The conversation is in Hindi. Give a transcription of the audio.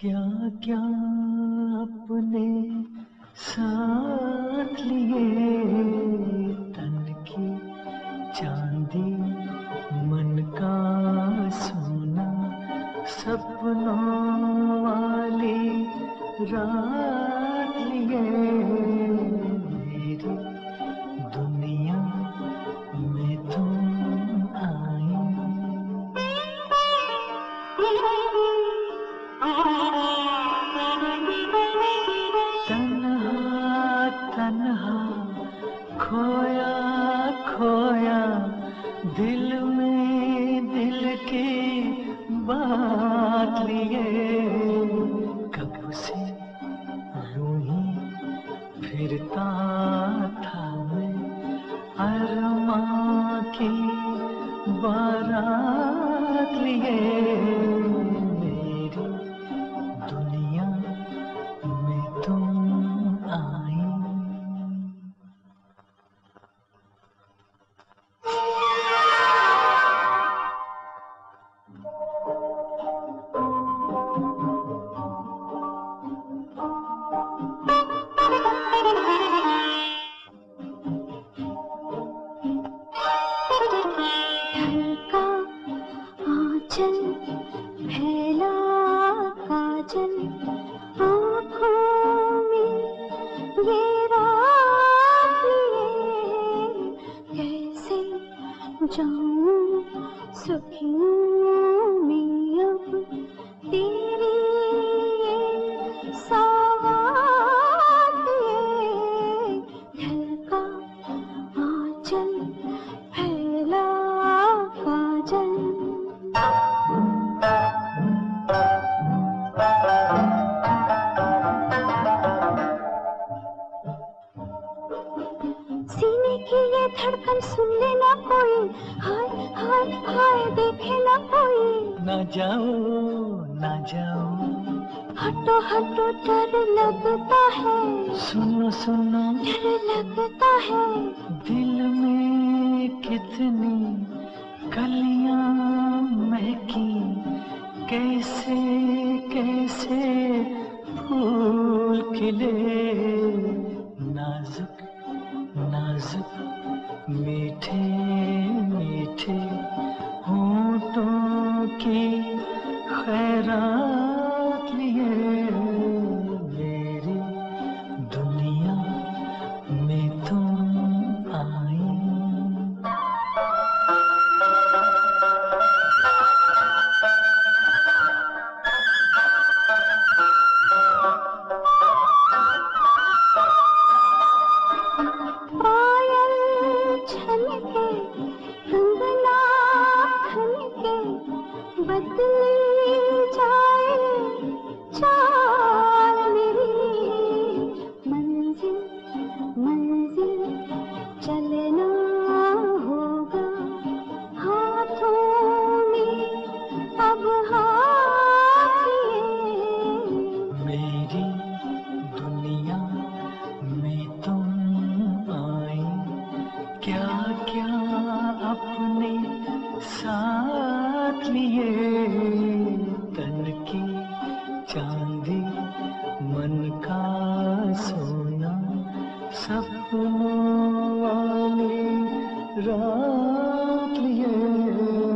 क्या क्या अपने साथ लिए, तन की चांदी मन का सोना, सपनों वाली रात लिए, मेरी दुनिया में तुम आई। तन्हा तन्हा खोया खोया, दिल में दिल की बात लिए, कब से यूं ही फिरता था मैं, अरमां की बारात लिए, मेरी दुनिया में तुम आई। आंचल फैला काजल, आँखों में ये रात लिए, कैसे जाऊं सखियों में अब तेरी ये सौगात लिए, ढलका आंचल फैला काजल। सीने की ये धड़कन सुन लेना कोई, हाय हाय हाय देखे ना कोई। ना जाओ ना जाओ, हटो हटो डर लगता है, सुनो सुनो डर लगता है। दिल में कितनी कलियां महकी, कैसे कैसे फूल खिले, नाजुक नाजुक मीठे मीठे होठों की खैरात लिए, मेरी दुनिया में तुम आई। छलके कंगना खनके, बदली जाए चाल मेरी, मंजिल मंजिल चलना होगा हाथों में अब हाथ लिए, मेरी दुनिया में तुम आई। क्या क्या अपने साथ लिए, तन की चांदी मन का सोना, सपनों वाली रात लिए।